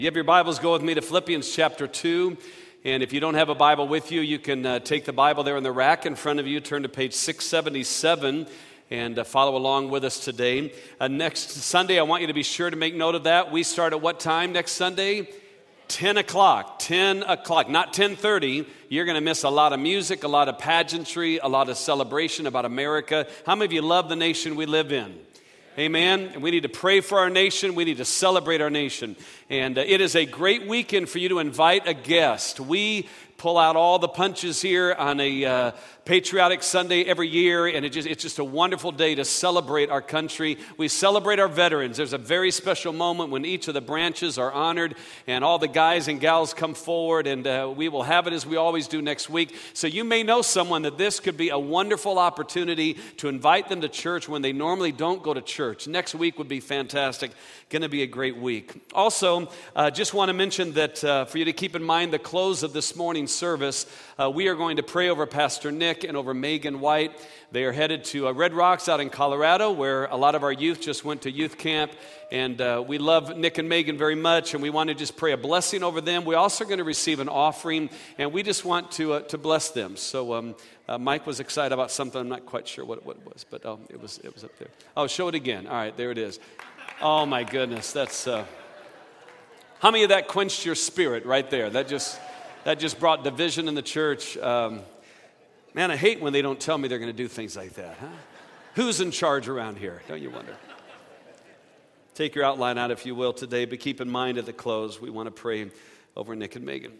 You have your Bibles, go with me to Philippians chapter 2. And if you don't have a Bible with you, you can take the Bible there in the rack in front of you, turn to page 677, and follow along with us today. Next Sunday, I want you to be sure to make note of that. We start at what time next Sunday? 10 o'clock. 10 o'clock, not 10:30. You're going to miss a lot of music, a lot of pageantry, a lot of celebration about America. How many of you love the nation we live in? Amen. And we need to pray for our nation. We need to celebrate our nation. And it is a great weekend for you to invite a guest. We pull out all the punches here on a patriotic Sunday every year, and it's just a wonderful day to celebrate our country. We celebrate our veterans. There's a very special moment when each of the branches are honored, and all the guys and gals come forward, and we will have it as we always do next week. So you may know someone that this could be a wonderful opportunity to invite them to church when they normally don't go to church. Next week would be fantastic. Going to be a great week. Also, just want to mention that for you to keep in mind the close of this morning's service, we are going to pray over Pastor Nick and over Megan White. They are headed to Red Rocks out in Colorado, where a lot of our youth just went to youth camp. And we love Nick and Megan very much, and we want to just pray a blessing over them. We're also going to receive an offering, and we just want to bless them. So Mike was excited about something. I'm not quite sure what it was, but it was up there. Oh, show it again. All right, there it is. Oh my goodness, that's how many of that quenched your spirit right there? That just brought division in the church. Man, I hate when they don't tell me they're going to do things like that, huh? Who's in charge around here? Don't you wonder? Take your outline out, if you will, today, but keep in mind at the close, we want to pray over Nick and Megan.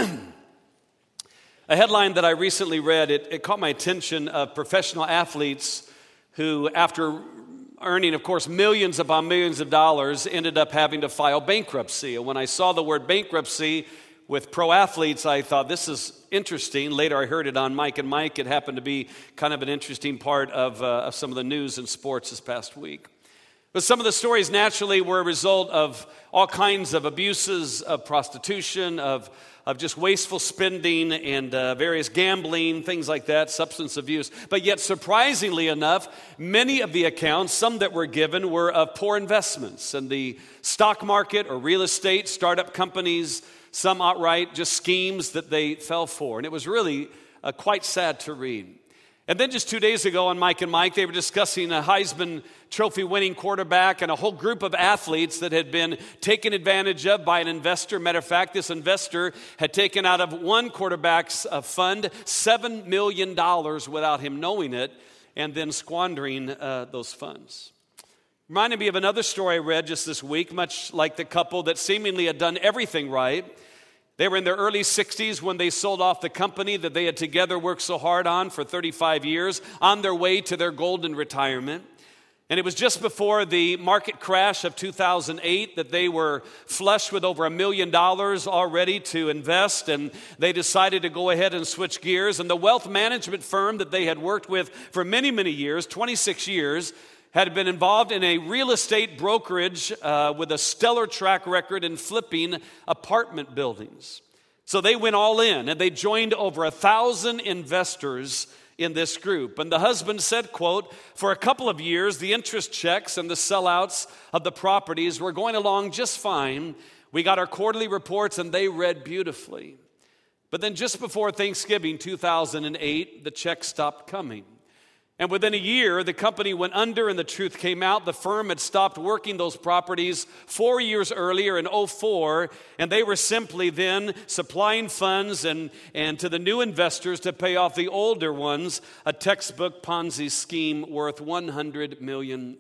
A headline that I recently read, it caught my attention of professional athletes who, after earning, of course, millions upon millions of dollars, ended up having to file bankruptcy. And when I saw the word bankruptcy with pro athletes, I thought, this is interesting. Later, I heard it on Mike and Mike. It happened to be kind of an interesting part of some of the news in sports this past week. But some of the stories naturally were a result of all kinds of abuses, of prostitution, of just wasteful spending and various gambling, things like that, substance abuse. But yet, surprisingly enough, many of the accounts, some that were given, were of poor investments in the stock market or real estate, startup companies, some outright just schemes that they fell for. And it was really quite sad to read. And then just 2 days ago on Mike and Mike, they were discussing a Heisman Trophy winning quarterback and a whole group of athletes that had been taken advantage of by an investor. Matter of fact, this investor had taken out of one quarterback's fund $7 million without him knowing it, and then squandering those funds. Reminded me of another story I read just this week, much like the couple that seemingly had done everything right. They were in their early 60s when they sold off the company that they had together worked so hard on for 35 years, on their way to their golden retirement. And it was just before the market crash of 2008 that they were flush with over $1 million already to invest, and they decided to go ahead and switch gears. And the wealth management firm that they had worked with for many, many years, 26 years, had been involved in a real estate brokerage with a stellar track record in flipping apartment buildings. So they went all in, and they joined over 1,000 investors in this group. And the husband said, quote, "For a couple of years, the interest checks and the sellouts of the properties were going along just fine. We got our quarterly reports, and they read beautifully. But then just before Thanksgiving 2008, the checks stopped coming. And within a year, the company went under and the truth came out. The firm had stopped working those properties 4 years earlier in 2004, and they were simply then supplying funds and to the new investors to pay off the older ones, a textbook Ponzi scheme worth $100 million.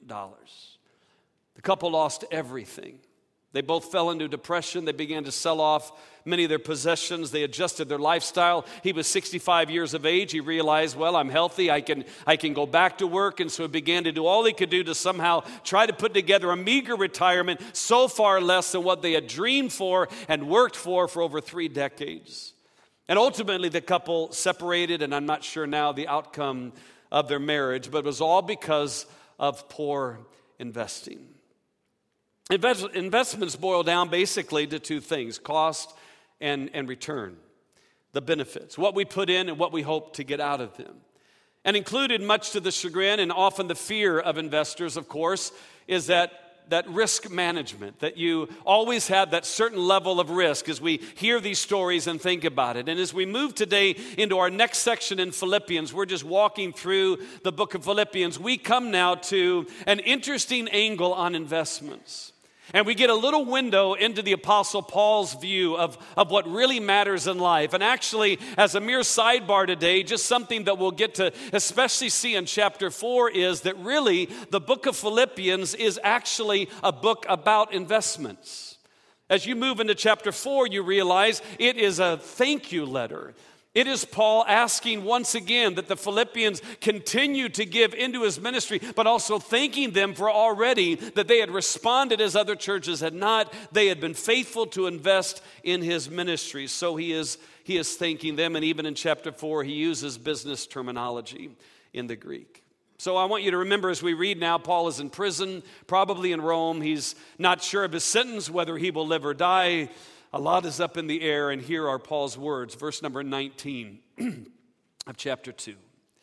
The couple lost everything. They both fell into depression. They began to sell off many of their possessions. They adjusted their lifestyle. He was 65 years of age. He realized, well, I'm healthy. I can go back to work. And so he began to do all he could do to somehow try to put together a meager retirement, so far less than what they had dreamed for and worked for over 3 decades. And ultimately, the couple separated, and I'm not sure now the outcome of their marriage, but it was all because of poor investing. Investments boil down basically to 2 things: cost and return, the benefits, what we put in and what we hope to get out of them. And included, much to the chagrin and often the fear of investors, of course, is that that risk management, that you always have that certain level of risk as we hear these stories and think about it. And as we move today into our next section in Philippians, we're just walking through the book of Philippians. We come now to an interesting angle on investments. And we get a little window into the Apostle Paul's view of what really matters in life. And actually, as a mere sidebar today, just something that we'll get to especially see in chapter 4 is that really the book of Philippians is actually a book about investments. As you move into chapter 4, you realize it is a thank you letter. It is Paul asking once again that the Philippians continue to give into his ministry, but also thanking them for already that they had responded as other churches had not. They had been faithful to invest in his ministry. So he is thanking them. And even in chapter 4, he uses business terminology in the Greek. So I want you to remember as we read now, Paul is in prison, probably in Rome. He's not sure of his sentence, whether he will live or die. A lot is up in the air, and here are Paul's words, verse number 19 of chapter 2.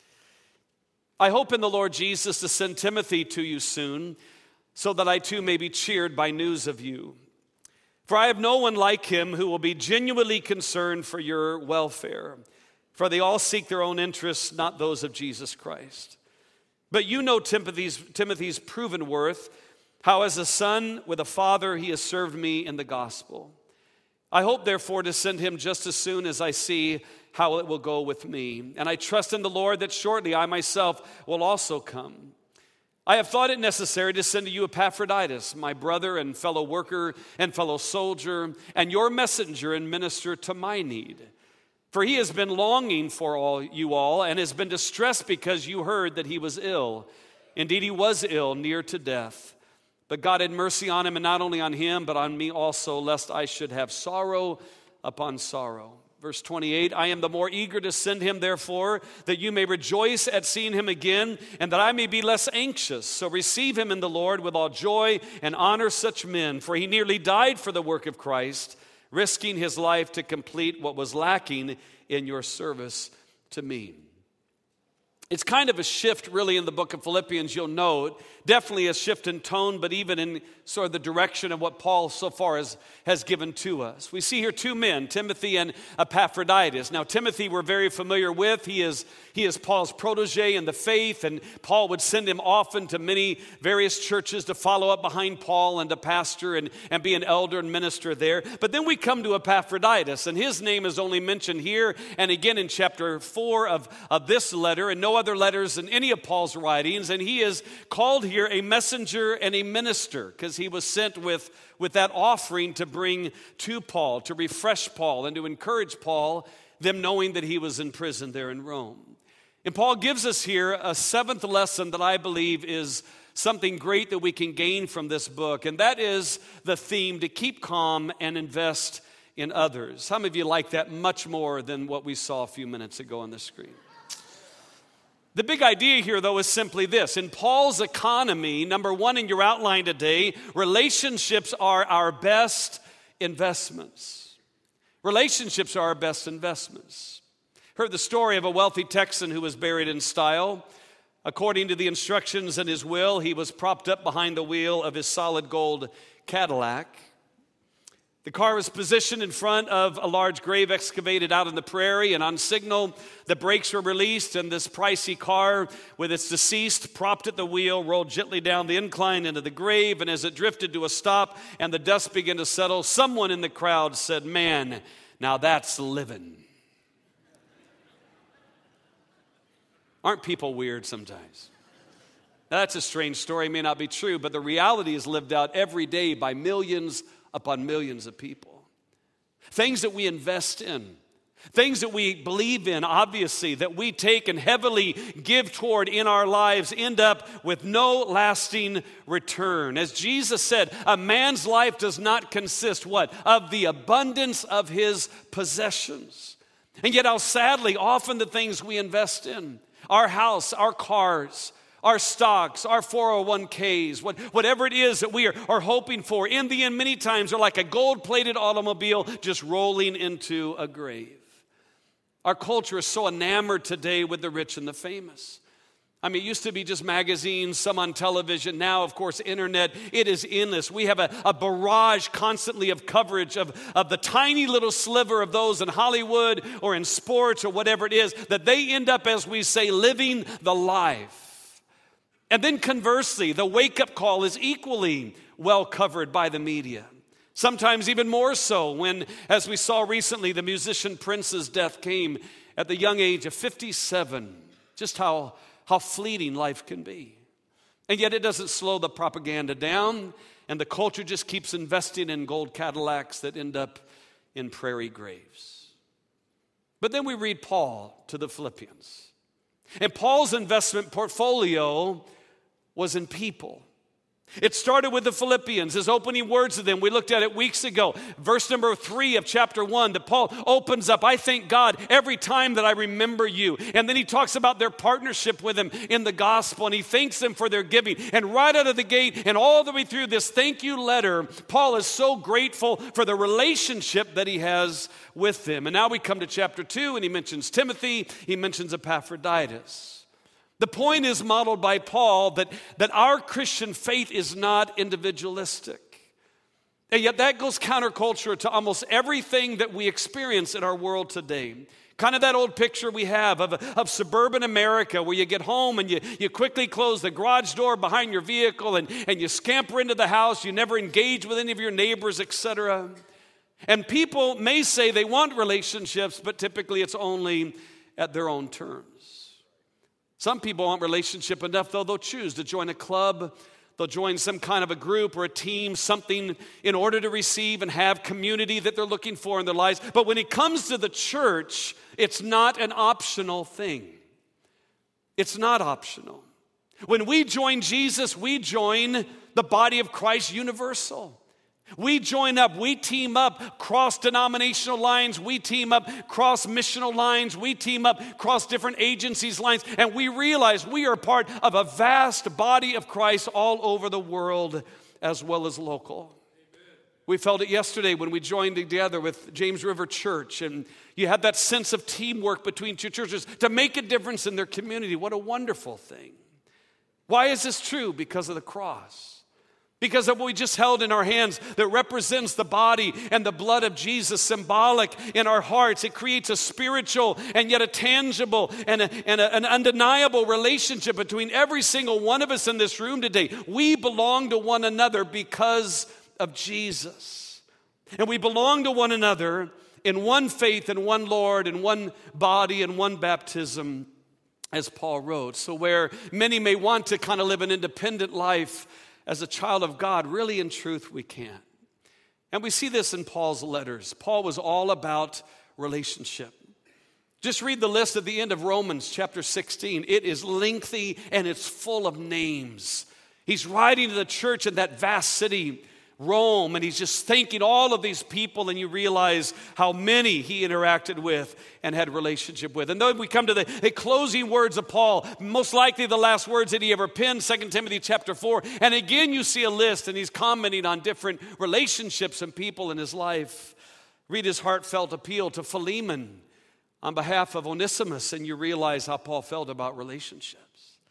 I hope in the Lord Jesus to send Timothy to you soon, so that I too may be cheered by news of you. For I have no one like him who will be genuinely concerned for your welfare, for they all seek their own interests, not those of Jesus Christ. But you know Timothy's proven worth, how as a son with a father he has served me in the gospel. I hope, therefore, to send him just as soon as I see how it will go with me. And I trust in the Lord that shortly I myself will also come. I have thought it necessary to send to you Epaphroditus, my brother and fellow worker and fellow soldier, and your messenger and minister to my need. For he has been longing for you all and has been distressed because you heard that he was ill. Indeed, he was ill, near to death. But God had mercy on him, and not only on him, but on me also, lest I should have sorrow upon sorrow. Verse 28, I am the more eager to send him, therefore, that you may rejoice at seeing him again, and that I may be less anxious. So receive him in the Lord with all joy, and honor such men. For he nearly died for the work of Christ, risking his life to complete what was lacking in your service to me. It's kind of a shift really in the book of Philippians, you'll note. Definitely a shift in tone, but even in sort of the direction of what Paul so far has given to us. We see here two men, Timothy and Epaphroditus. Now, Timothy we're very familiar with. He is Paul's protege in the faith, and Paul would send him often to many various churches to follow up behind Paul and to pastor and be an elder and minister there. But then we come to Epaphroditus, and his name is only mentioned here and again in chapter 4 of this letter, and no other letters in any of Paul's writings. And he is called here a messenger and a minister because he was sent with that offering to bring to Paul, to refresh Paul and to encourage Paul, them knowing that he was in prison there in Rome. And Paul gives us here a seventh lesson that I believe is something great that we can gain from this book, and that is the theme to keep calm and invest in others. Some of you like that much more than what we saw a few minutes ago on the screen. The big idea here, though, is simply this. In Paul's economy, number one in your outline today, relationships are our best investments. Relationships are our best investments. Heard the story of a wealthy Texan who was buried in style. According to the instructions in his will, he was propped up behind the wheel of his solid gold Cadillac. The car was positioned in front of a large grave excavated out in the prairie, and on signal, the brakes were released, and this pricey car with its deceased propped at the wheel rolled gently down the incline into the grave, and as it drifted to a stop and the dust began to settle, someone in the crowd said, "Man, now that's living." Aren't people weird sometimes? That's a strange story, may not be true, but the reality is lived out every day by millions upon millions of people. Things that we invest in, things that we believe in, obviously, that we take and heavily give toward in our lives end up with no lasting return. As Jesus said, a man's life does not consist, what? Of the abundance of his possessions. And yet how sadly often the things we invest in, our house, our cars, our stocks, our 401ks, whatever it is that we are hoping for, in the end, many times are like a gold-plated automobile just rolling into a grave. Our culture is so enamored today with the rich and the famous. I mean, it used to be just magazines, some on television. Now, of course, internet, it is endless. We have a barrage constantly of coverage of the tiny little sliver of those in Hollywood or in sports or whatever it is, that they end up, as we say, living the life. And then conversely, the wake-up call is equally well covered by the media. Sometimes even more so when, as we saw recently, the musician Prince's death came at the young age of 57. Just how fleeting life can be. And yet it doesn't slow the propaganda down, and the culture just keeps investing in gold Cadillacs that end up in prairie graves. But then we read Paul to the Philippians. And Paul's investment portfolio was in people. It started with the Philippians, his opening words to them. We looked at it weeks ago. Verse number 3 of chapter 1, that Paul opens up, I thank God every time that I remember you. And then he talks about their partnership with him in the gospel, and he thanks them for their giving. And right out of the gate and all the way through this thank you letter, Paul is so grateful for the relationship that he has with them. And now we come to chapter 2, and he mentions Timothy, he mentions Epaphroditus. The point is modeled by Paul that our Christian faith is not individualistic. And yet that goes counterculture to almost everything that we experience in our world today. Kind of that old picture we have of suburban America where you get home and you quickly close the garage door behind your vehicle and you scamper into the house. You never engage with any of your neighbors, etc. And people may say they want relationships, but typically it's only at their own terms. Some people want relationship enough, though, they'll choose to join a club. They'll join some kind of a group or a team, something in order to receive and have community that they're looking for in their lives. But when it comes to the church, it's not an optional thing. It's not optional. When we join Jesus, we join the body of Christ universal. We join up, we team up cross-denominational lines, we team up cross-missional lines, we team up cross-different agencies lines, and we realize we are part of a vast body of Christ all over the world as well as local. Amen. We felt it yesterday when we joined together with James River Church, and you had that sense of teamwork between two churches to make a difference in their community. What a wonderful thing. Why is this true? Because of the cross. Because of what we just held in our hands that represents the body and the blood of Jesus, symbolic in our hearts. It creates a spiritual and yet a tangible and an undeniable relationship between every single one of us in this room today. We belong to one another because of Jesus. And we belong to one another in one faith and one Lord and one body and one baptism, as Paul wrote. So where many may want to kind of live an independent life, as a child of God, really in truth we can't. And we see this in Paul's letters. Paul was all about relationship. Just read the list at the end of Romans chapter 16. It is lengthy and it's full of names. He's writing to the church in that vast city, Rome, and he's just thanking all of these people, and you realize how many he interacted with and had a relationship with. And then we come to the closing words of Paul, most likely the last words that he ever penned, 2 Timothy chapter 4. And again, you see a list, and he's commenting on different relationships and people in his life. Read his heartfelt appeal to Philemon on behalf of Onesimus, and you realize how Paul felt about relationships.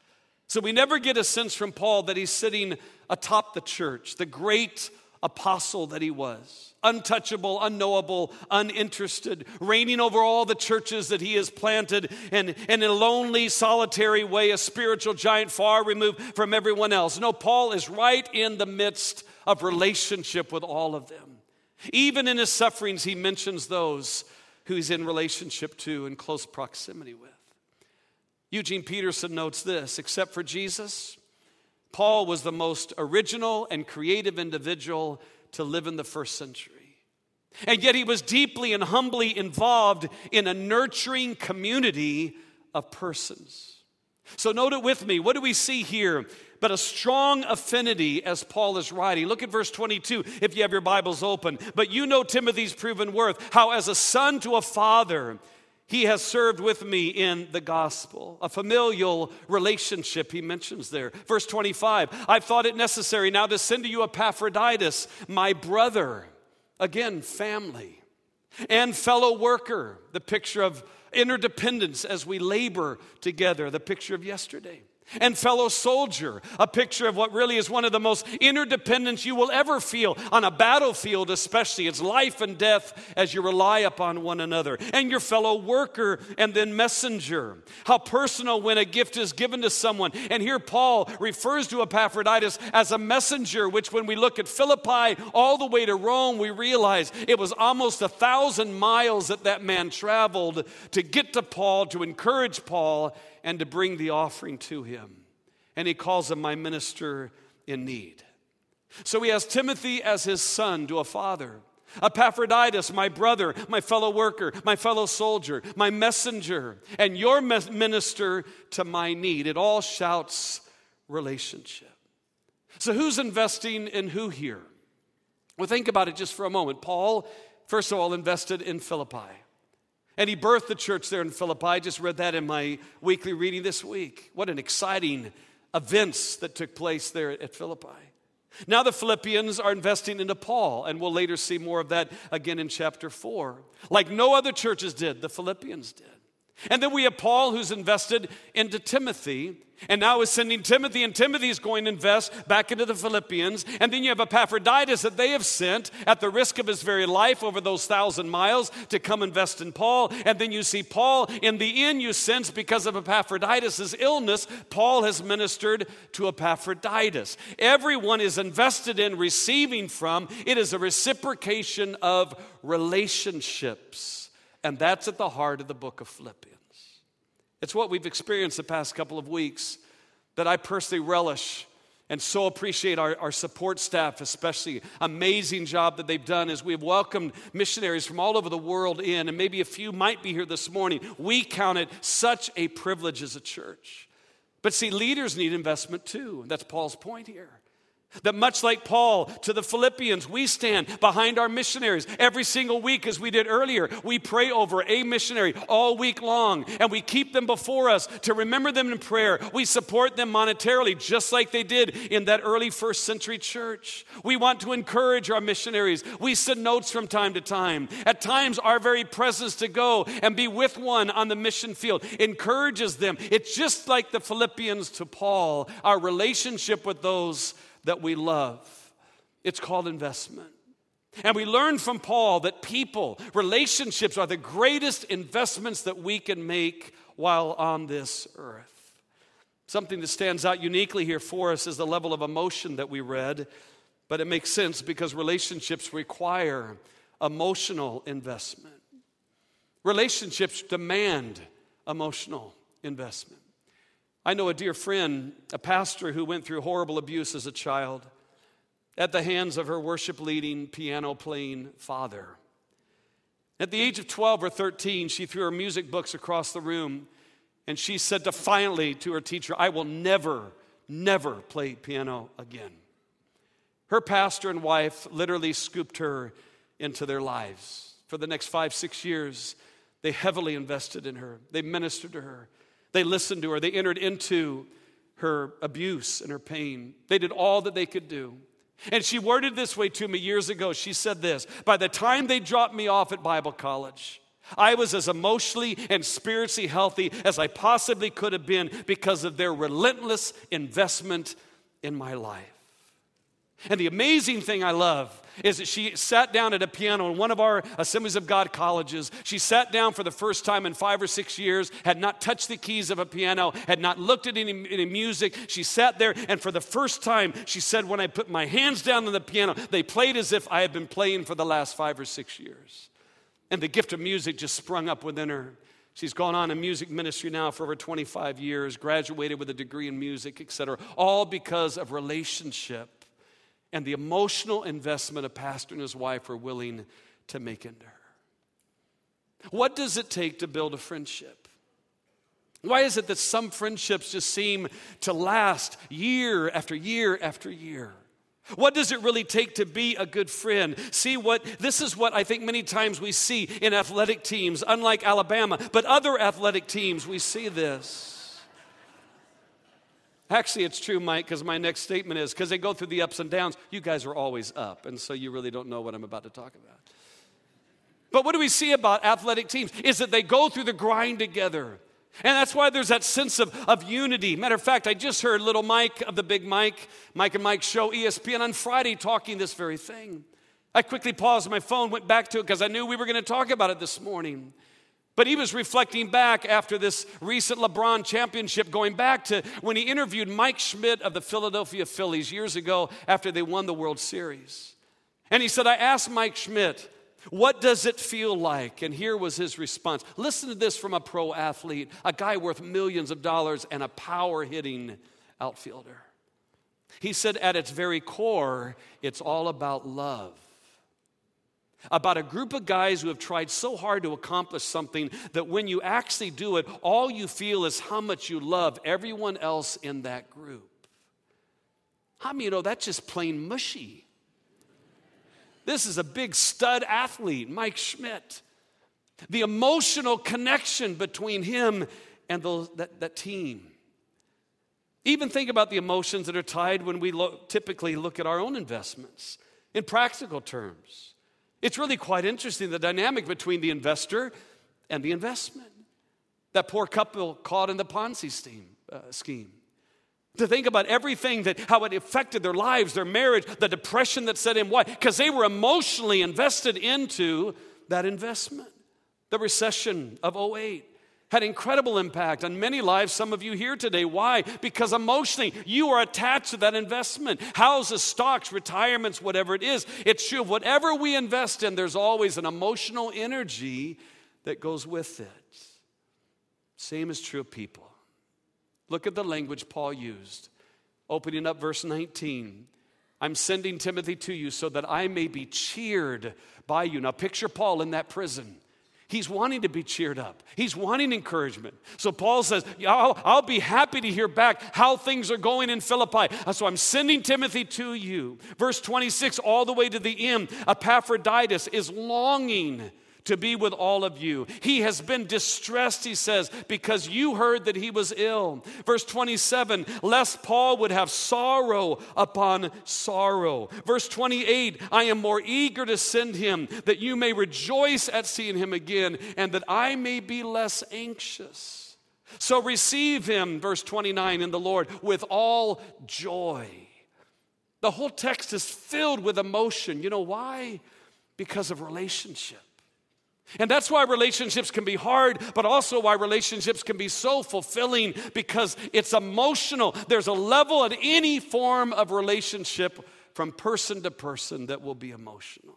So we never get a sense from Paul that he's sitting atop the church, the great apostle that he was, untouchable, unknowable, uninterested, reigning over all the churches that he has planted, and in a lonely, solitary way, a spiritual giant far removed from everyone else. No, Paul is right in the midst of relationship with all of them. Even in his sufferings, he mentions those who he's in relationship to, in close proximity with. Eugene Peterson notes this: except for Jesus, Paul was the most original and creative individual to live in the first century. And yet he was deeply and humbly involved in a nurturing community of persons. So note it with me. What do we see here? But a strong affinity as Paul is writing. Look at verse 22 if you have your Bibles open. But you know Timothy's proven worth, how as a son to a father, he has served with me in the gospel. A familial relationship he mentions there. Verse 25, I've thought it necessary now to send to you Epaphroditus, my brother. Again, family. And fellow worker, the picture of interdependence as we labor together, the picture of yesterday. And fellow soldier, a picture of what really is one of the most interdependence you will ever feel on a battlefield, especially. It's life and death as you rely upon one another. And your fellow worker, and then messenger. How personal when a gift is given to someone. And here Paul refers to Epaphroditus as a messenger, which when we look at Philippi all the way to Rome, we realize it was almost 1,000 miles that man traveled to get to Paul, to encourage Paul, and to bring the offering to him. And he calls him my minister in need. So he has Timothy as his son to a father. Epaphroditus, my brother, my fellow worker, my fellow soldier, my messenger, and your minister to my need. It all shouts relationship. So who's investing in who here? Well, think about it just for a moment. Paul, first of all, invested in Philippi. And he birthed the church there in Philippi. I just read that in my weekly reading this week. What an exciting events that took place there at Philippi. Now the Philippians are investing into Paul, and we'll later see more of that again in chapter 4. Like no other churches did, the Philippians did. And then we have Paul who's invested into Timothy, and now is sending Timothy, and Timothy's going to invest back into the Philippians. And then you have Epaphroditus that they have sent at the risk of his very life over those 1,000 miles to come invest in Paul. And then you see Paul, in the end you sense because of Epaphroditus' illness, Paul has ministered to Epaphroditus. Everyone is invested in receiving from. It is a reciprocation of relationships. And that's at the heart of the book of Philippians. It's what we've experienced the past couple of weeks that I personally relish and so appreciate our support staff, especially. Amazing job that they've done as we've welcomed missionaries from all over the world in, and maybe a few might be here this morning. We count it such a privilege as a church. But see, leaders need investment too. That's Paul's point here. That much like Paul to the Philippians, we stand behind our missionaries every single week as we did earlier. We pray over a missionary all week long, and we keep them before us to remember them in prayer. We support them monetarily just like they did in that early first century church. We want to encourage our missionaries. We send notes from time to time. At times, our very presence to go and be with one on the mission field encourages them. It's just like the Philippians to Paul, our relationship with those that we love. It's called investment. And we learn from Paul that people, relationships are the greatest investments that we can make while on this earth. Something that stands out uniquely here for us is the level of emotion that we read, but it makes sense because relationships require emotional investment. Relationships demand emotional investment. I know a dear friend, a pastor who went through horrible abuse as a child at the hands of her worship-leading, piano-playing father. At the age of 12 or 13, she threw her music books across the room, and she said defiantly to her teacher, "I will never, never play piano again." Her pastor and wife literally scooped her into their lives. For the next 5-6 years, they heavily invested in her. They ministered to her. They listened to her. They entered into her abuse and her pain. They did all that they could do. And she worded this way to me years ago. She said this: by the time they dropped me off at Bible college, I was as emotionally and spiritually healthy as I possibly could have been because of their relentless investment in my life. And the amazing thing I love is that she sat down at a piano in one of our Assemblies of God colleges. She sat down for the first time in 5 or 6 years, had not touched the keys of a piano, had not looked at any music. She sat there, and for the first time, she said, when I put my hands down on the piano, they played as if I had been playing for the last 5 or 6 years. And the gift of music just sprung up within her. She's gone on in music ministry now for over 25 years, graduated with a degree in music, etc., all because of relationship and the emotional investment a pastor and his wife are willing to make into her. What does it take to build a friendship? Why is it that some friendships just seem to last year after year after year? What does it really take to be a good friend? This is what I think many times we see in athletic teams, unlike Alabama, but other athletic teams, we see this. Actually, it's true, Mike, because my next statement is, because they go through the ups and downs, you guys are always up, and so you really don't know what I'm about to talk about. But what do we see about athletic teams? Is that they go through the grind together. And that's why there's that sense of unity. Matter of fact, I just heard little Mike of the Big Mike and Mike show, ESPN, on Friday talking this very thing. I quickly paused my phone, went back to it because I knew we were going to talk about it this morning. But he was reflecting back after this recent LeBron championship, going back to when he interviewed Mike Schmidt of the Philadelphia Phillies years ago after they won the World Series. And he said, I asked Mike Schmidt, what does it feel like? And here was his response. Listen to this from a pro athlete, a guy worth millions of dollars and a power-hitting outfielder. He said, at its very core, it's all about love. About a group of guys who have tried so hard to accomplish something that when you actually do it, all you feel is how much you love everyone else in that group. How many of you know that's just plain mushy? This is a big stud athlete, Mike Schmidt. The emotional connection between him and that team. Even think about the emotions that are tied when we typically look at our own investments in practical terms. It's really quite interesting, the dynamic between the investor and the investment. That poor couple caught in the Ponzi scheme. To think about everything how it affected their lives, their marriage, the depression that set in. Why? Because they were emotionally invested into that investment. The recession of 2008 had incredible impact on many lives, some of you here today. Why? Because emotionally, you are attached to that investment. Houses, stocks, retirements, whatever it is. It's true of whatever we invest in, there's always an emotional energy that goes with it. Same is true of people. Look at the language Paul used. Opening up verse 19. I'm sending Timothy to you so that I may be cheered by you. Now picture Paul in that prison. He's wanting to be cheered up. He's wanting encouragement. So Paul says, I'll be happy to hear back how things are going in Philippi. So I'm sending Timothy to you. Verse 26, all the way to the end, Epaphroditus is longing to be with all of you. He has been distressed, he says, because you heard that he was ill. Verse 27, lest Paul would have sorrow upon sorrow. Verse 28, I am more eager to send him that you may rejoice at seeing him again and that I may be less anxious. So receive him, verse 29, in the Lord with all joy. The whole text is filled with emotion. You know why? Because of relationship. And that's why relationships can be hard, but also why relationships can be so fulfilling, because it's emotional. There's a level at any form of relationship from person to person that will be emotional.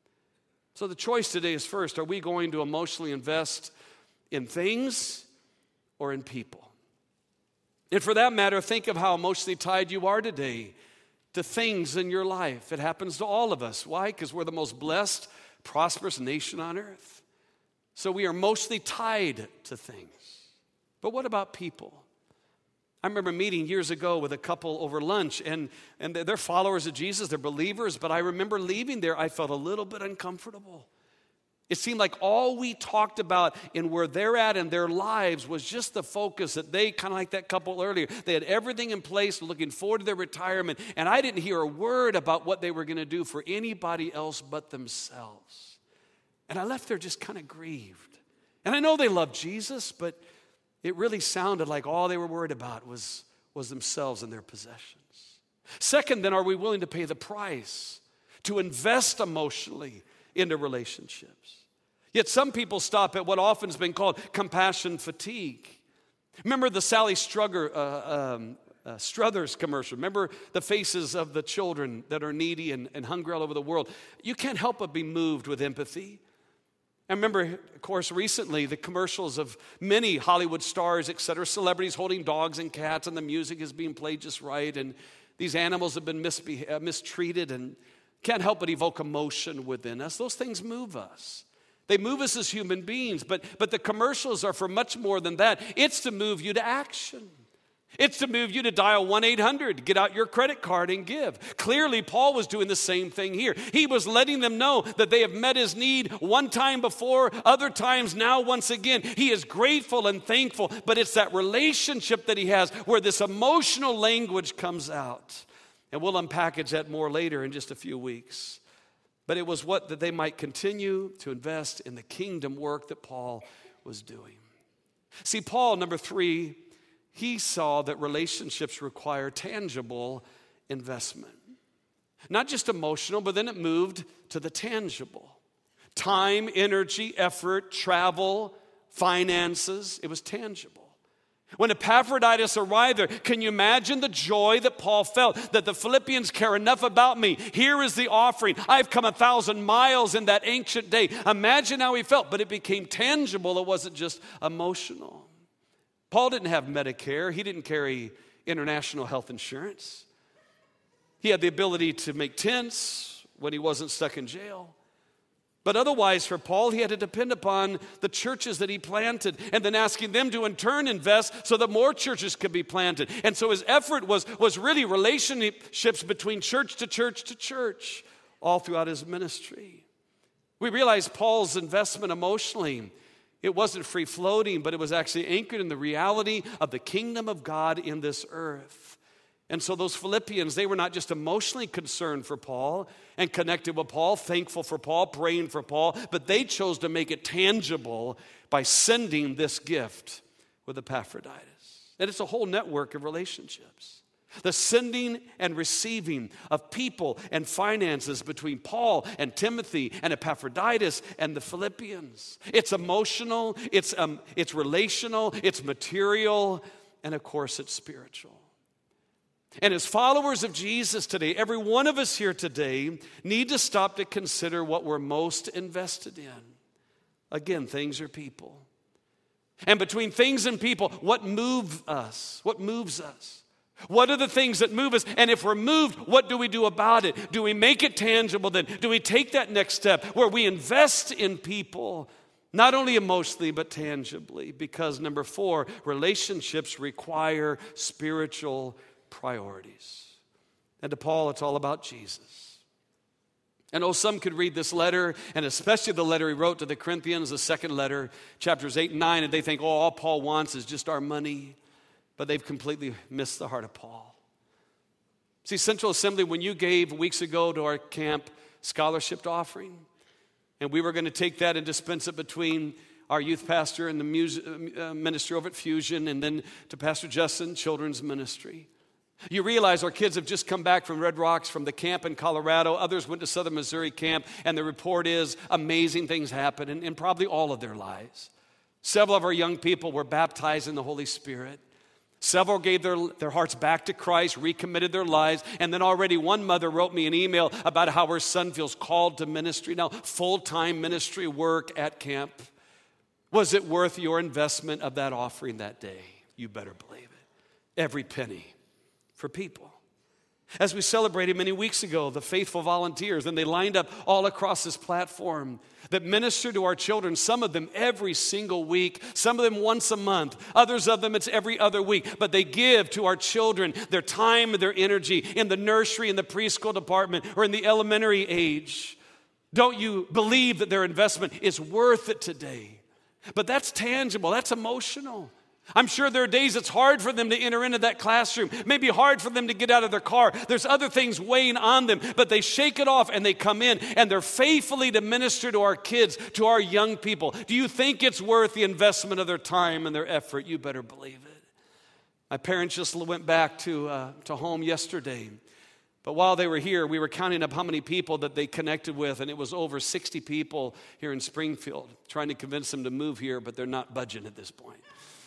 So the choice today is, first, are we going to emotionally invest in things or in people? And for that matter, think of how emotionally tied you are today to things in your life. It happens to all of us. Why? Because we're the most blessed, prosperous nation on earth. So we are mostly tied to things. But what about people? I remember meeting years ago with a couple over lunch, and they're followers of Jesus, they're believers, but I remember leaving there, I felt a little bit uncomfortable. It seemed like all we talked about in where they're at in their lives was just the focus that they, kind of like that couple earlier, they had everything in place, looking forward to their retirement, and I didn't hear a word about what they were going to do for anybody else but themselves. And I left there just kind of grieved. And I know they love Jesus, but it really sounded like all they were worried about was themselves and their possessions. Second, then, are we willing to pay the price to invest emotionally into relationships? Yet some people stop at what often has been called compassion fatigue. Remember the Sally Struthers commercial. Remember the faces of the children that are needy and hungry all over the world. You can't help but be moved with empathy. I remember, of course, recently the commercials of many Hollywood stars, et cetera, celebrities holding dogs and cats, and the music is being played just right, and these animals have been mistreated, and can't help but evoke emotion within us. Those things move us. They move us as human beings, but the commercials are for much more than that. It's to move you to action. It's to move you to dial 1-800, get out your credit card and give. Clearly, Paul was doing the same thing here. He was letting them know that they have met his need one time before, other times now once again. He is grateful and thankful, but it's that relationship that he has where this emotional language comes out. And we'll unpackage that more later in just a few weeks. But it was that they might continue to invest in the kingdom work that Paul was doing. See, Paul, number 3, he saw that relationships require tangible investment. Not just emotional, but then it moved to the tangible. Time, energy, effort, travel, finances, it was tangible. When Epaphroditus arrived there, can you imagine the joy that Paul felt? That the Philippians care enough about me. Here is the offering. I've come 1,000 miles in that ancient day. Imagine how he felt, but it became tangible. It wasn't just emotional. Paul didn't have Medicare. He didn't carry international health insurance. He had the ability to make tents when he wasn't stuck in jail. But otherwise, for Paul, he had to depend upon the churches that he planted and then asking them to in turn invest so that more churches could be planted. And so his effort was really relationships between church to church to church all throughout his ministry. We realize Paul's investment emotionally, it wasn't free-floating, but it was actually anchored in the reality of the kingdom of God in this earth. And so those Philippians, they were not just emotionally concerned for Paul and connected with Paul, thankful for Paul, praying for Paul, but they chose to make it tangible by sending this gift with Epaphroditus. And it's a whole network of relationships. The sending and receiving of people and finances between Paul and Timothy and Epaphroditus and the Philippians. It's emotional, it's relational, it's material, and of course it's spiritual. And as followers of Jesus today, every one of us here today need to stop to consider what we're most invested in. Again, things are people. And between things and people, what moves us? What moves us? What are the things that move us? And if we're moved, what do we do about it? Do we make it tangible then? Do we take that next step where we invest in people, not only emotionally, but tangibly? Because number 4, relationships require spiritual priorities. And to Paul, it's all about Jesus. I know some could read this letter, and especially the letter he wrote to the Corinthians, the second letter, chapters 8 and 9, and they think, all Paul wants is just our money. But they've completely missed the heart of Paul. See, Central Assembly, when you gave weeks ago to our camp scholarship offering, and we were going to take that and dispense it between our youth pastor and the ministry over at Fusion, and then to Pastor Justin, children's ministry. You realize our kids have just come back from Red Rocks, from the camp in Colorado. Others went to Southern Missouri camp, and the report is amazing things happen in probably all of their lives. Several of our young people were baptized in the Holy Spirit. Several gave their hearts back to Christ, recommitted their lives, and then already one mother wrote me an email about how her son feels called to ministry now, full-time ministry work at camp. Was it worth your investment of that offering that day? You better believe it. Every penny. For people. As we celebrated many weeks ago, the faithful volunteers, and they lined up all across this platform that minister to our children, some of them every single week, some of them once a month, others of them it's every other week, but they give to our children their time and their energy in the nursery, in the preschool department, or in the elementary age. Don't you believe that their investment is worth it today? But that's tangible, that's emotional. I'm sure there are days it's hard for them to enter into that classroom, maybe hard for them to get out of their car. There's other things weighing on them, but they shake it off and they come in and they're faithfully to minister to our kids, to our young people. Do you think it's worth the investment of their time and their effort? You better believe it. My parents just went back to home yesterday, but while they were here, we were counting up how many people that they connected with, and it was over 60 people here in Springfield, trying to convince them to move here, but they're not budging at this point.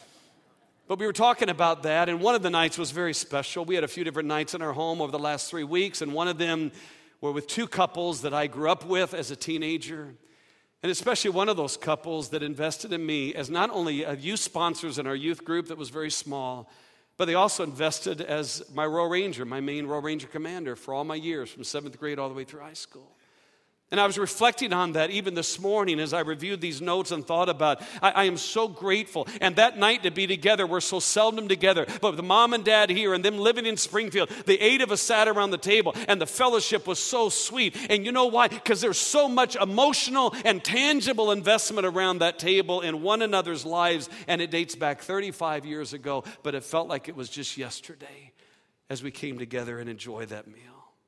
But we were talking about that, and one of the nights was very special. We had a few different nights in our home over the last 3 weeks, and one of them were with 2 couples that I grew up with as a teenager, and especially one of those couples that invested in me as not only youth sponsors in our youth group that was very small, but they also invested as my Royal Ranger, my main Royal Ranger commander for all my years, from 7th grade all the way through high school. And I was reflecting on that even this morning as I reviewed these notes and thought about, I am so grateful. And that night to be together, we're so seldom together. But with the mom and dad here and them living in Springfield, the 8 of us sat around the table and the fellowship was so sweet. And you know why? Because there's so much emotional and tangible investment around that table in one another's lives. And it dates back 35 years ago, but it felt like it was just yesterday as we came together and enjoyed that meal.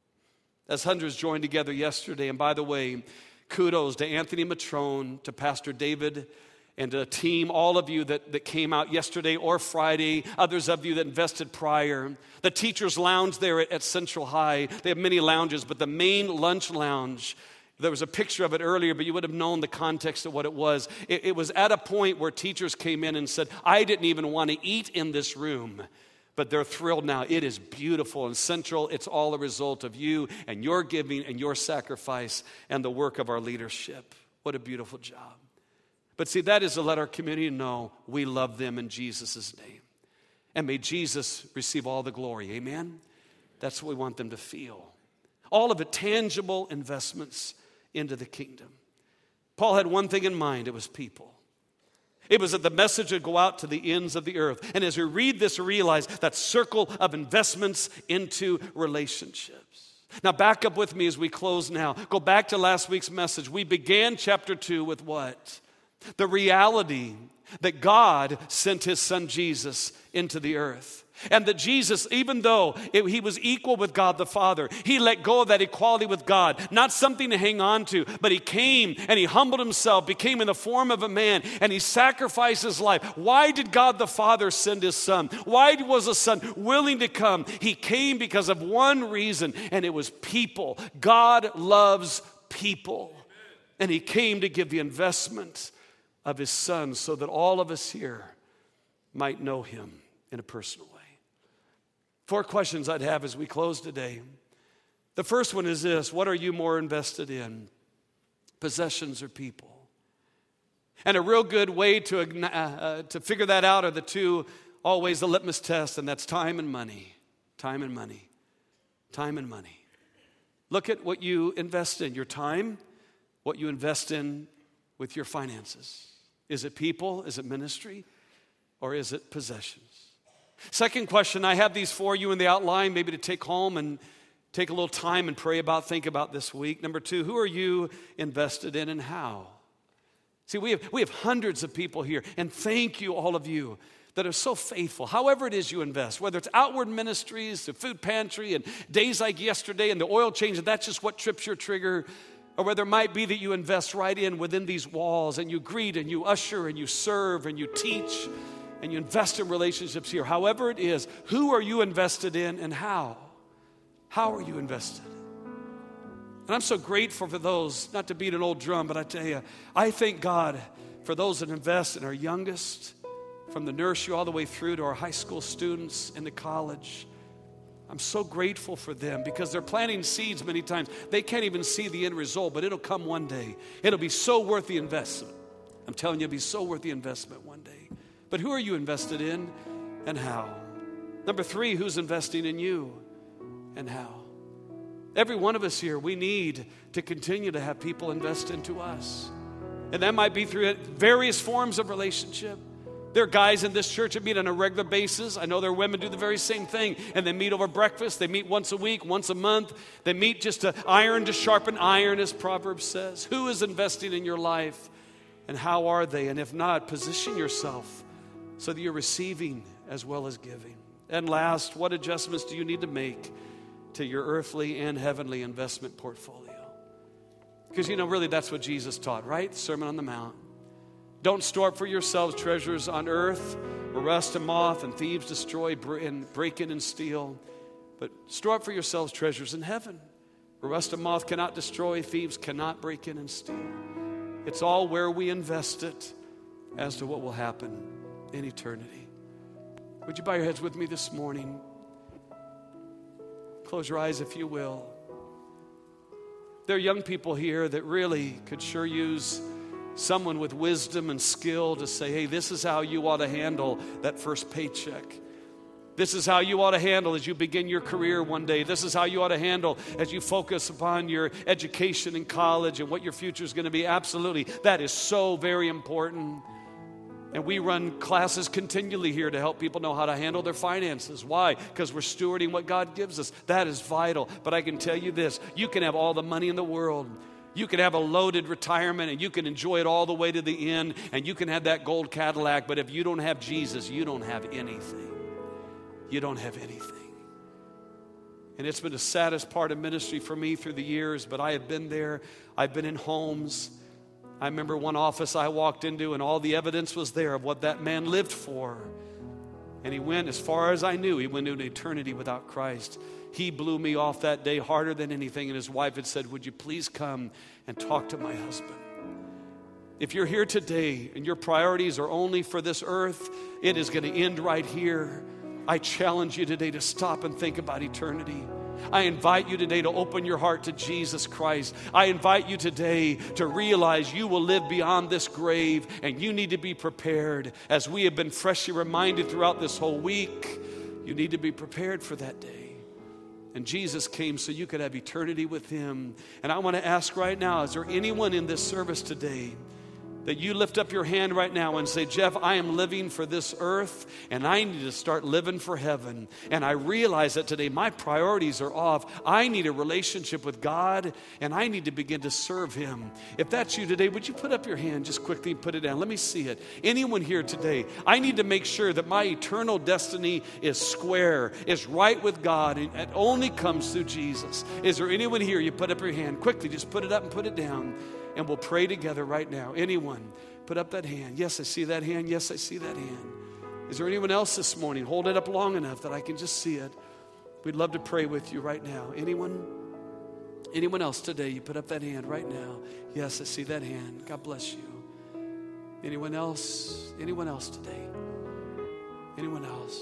As hundreds joined together yesterday, and by the way, kudos to Anthony Matrone, to Pastor David and a team, all of you that came out yesterday or Friday, others of you that invested prior. The teacher's lounge there at Central High, they have many lounges, but the main lunch lounge, there was a picture of it earlier, but you would have known the context of what it was. It was at a point where teachers came in and said, I didn't even want to eat in this room, but they're thrilled now. It is beautiful and Central. It's all a result of you and your giving and your sacrifice and the work of our leadership. What a beautiful job. But see, that is to let our community know we love them in Jesus' name. And may Jesus receive all the glory. Amen? That's what we want them to feel. All of it, tangible investments into the kingdom. Paul had one thing in mind. It was people. It was that the message would go out to the ends of the earth. And as we read this, we realize that circle of investments into relationships. Now back up with me as we close now. Go back to last week's message. We began chapter 2 with what? The reality that God sent his son Jesus into the earth. And that Jesus, even though he was equal with God the Father, he let go of that equality with God. Not something to hang on to, but he came and he humbled himself, became in the form of a man, and he sacrificed his life. Why did God the Father send his son? Why was the son willing to come? He came because of one reason, and it was people. God loves people. And he came to give the investment of his son so that all of us here might know him in a personal way. 4 questions I'd have as we close today. The first one is this: what are you more invested in, possessions or people? And a real good way to figure that out are the two, always the litmus test, and that's time and money. Time and money. Time and money. Look at what you invest in, your time, what you invest in with your finances. Is it people? Is it ministry? Or is it possessions? Second question, I have these for you in the outline, maybe to take home and take a little time and pray about, think about this week. Number 2, who are you invested in and how? See, we have hundreds of people here, and thank you, all of you, that are so faithful. However it is you invest, whether it's outward ministries, the food pantry, and days like yesterday, and the oil change, and that's just what trips your trigger, or whether it might be that you invest right in within these walls, and you greet, and you usher, and you serve, and you teach, and you invest in relationships here. However it is, who are you invested in and how? How are you invested? And I'm so grateful for those, not to beat an old drum, but I tell you, I thank God for those that invest in our youngest, from the nursery all the way through to our high school students into college. I'm so grateful for them because they're planting seeds many times. They can't even see the end result, but it'll come one day. It'll be so worth the investment. I'm telling you, it'll be so worth the investment one day. But who are you invested in and how? Number 3, who's investing in you and how? Every one of us here, we need to continue to have people invest into us. And that might be through various forms of relationship. There are guys in this church that meet on a regular basis. I know there are women who do the very same thing. And they meet over breakfast. They meet once a week, once a month. They meet just to iron to sharpen iron, as Proverbs says. Who is investing in your life and how are they? And if not, position yourself so that you're receiving as well as giving. And last, what adjustments do you need to make to your earthly and heavenly investment portfolio? Because, really that's what Jesus taught, right? Sermon on the Mount. Don't store up for yourselves treasures on earth where rust and moth and thieves destroy and break in and steal. But store up for yourselves treasures in heaven where rust and moth cannot destroy, thieves cannot break in and steal. It's all where we invest it as to what will happen in eternity. Would you bow your heads with me this morning? Close your eyes if you will. There are young people here that really could sure use someone with wisdom and skill to say, hey, this is how you ought to handle that first paycheck. This is how you ought to handle as you begin your career one day. This is how you ought to handle as you focus upon your education in college and what your future is going to be. Absolutely. That is so very important. And we run classes continually here to help people know how to handle their finances. Why? Because we're stewarding what God gives us. That is vital. But I can tell you this, you can have all the money in the world. You can have a loaded retirement and you can enjoy it all the way to the end and you can have that gold Cadillac. But if you don't have Jesus, you don't have anything. You don't have anything. And it's been the saddest part of ministry for me through the years, but I have been there. I've been in homes I remember one office I walked into, and all the evidence was there of what that man lived for. And he went, as far as I knew, he went into eternity without Christ. He blew me off that day harder than anything, and his wife had said, would you please come and talk to my husband? If you're here today and your priorities are only for this earth, it is going to end right here. I challenge you today to stop and think about eternity. I invite you today to open your heart to Jesus Christ. I invite you today to realize you will live beyond this grave, and you need to be prepared. As we have been freshly reminded throughout this whole week, you need to be prepared for that day. And Jesus came so you could have eternity with Him. And I want to ask right now, is there anyone in this service today that you lift up your hand right now and say, Jeff, I am living for this earth, and I need to start living for heaven. And I realize that today my priorities are off. I need a relationship with God, and I need to begin to serve Him. If that's you today, would you put up your hand just quickly and put it down? Let me see it. Anyone here today, I need to make sure that my eternal destiny is square, is right with God, and it only comes through Jesus. Is there anyone here? You put up your hand. Quickly, just put it up and put it down. And we'll pray together right now. Anyone, put up that hand. Yes, I see that hand. Yes, I see that hand. Is there anyone else this morning? Hold it up long enough that I can just see it. We'd love to pray with you right now. Anyone? Anyone else today? You put up that hand right now. Yes, I see that hand. God bless you. Anyone else? Anyone else today? Anyone else?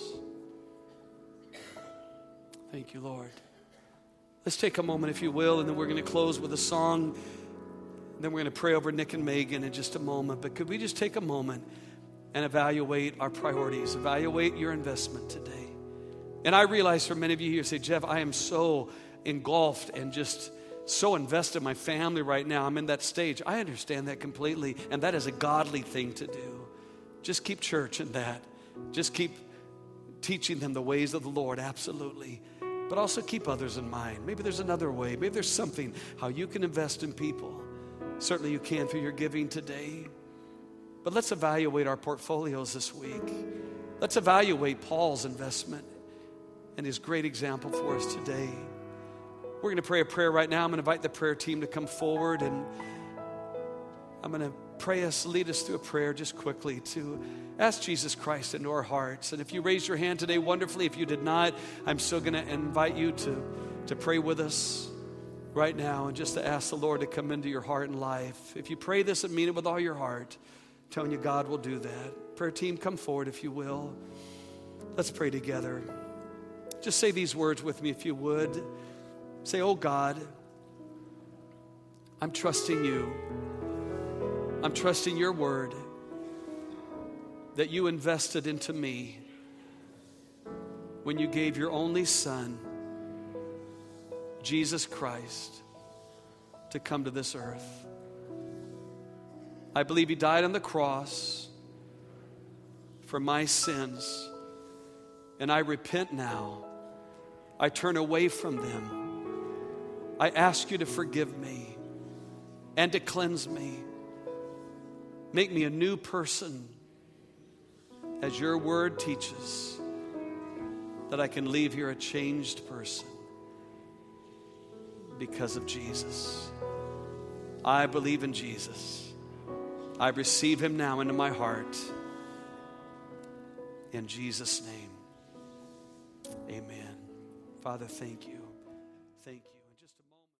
Thank you, Lord. Let's take a moment, if you will, and then we're going to close with a song. Then we're going to pray over Nick and Megan in just a moment. But could we just take a moment and evaluate our priorities, evaluate your investment today? And I realize for many of you here say, Jeff, I am so engulfed and just so invested in my family right now. I'm in that stage. I understand that completely, and that is a godly thing to do. Just keep church in that. Just keep teaching them the ways of the Lord, absolutely. But also keep others in mind. Maybe there's another way. Maybe there's something how you can invest in people. Certainly you can through your giving today. But let's evaluate our portfolios this week. Let's evaluate Paul's investment and his great example for us today. We're going to pray a prayer right now. I'm going to invite the prayer team to come forward, and I'm going to lead us through a prayer just quickly to ask Jesus Christ into our hearts. And if you raised your hand today, wonderfully. If you did not, I'm still going to invite you to pray with us right now and just to ask the Lord to come into your heart and life. If you pray this and mean it with all your heart, I'm telling you God will do that. Prayer team, come forward if you will. Let's pray together. Just say these words with me if you would. Say, oh God, I'm trusting you. I'm trusting your word that you invested into me when you gave your only Son, Jesus Christ, to come to this earth. I believe He died on the cross for my sins, and I repent now. I turn away from them. I ask you to forgive me and to cleanse me. Make me a new person, as your word teaches, that I can leave here a changed person. Because of Jesus. I believe in Jesus. I receive Him now into my heart. In Jesus' name, amen. Father, thank you. Thank you.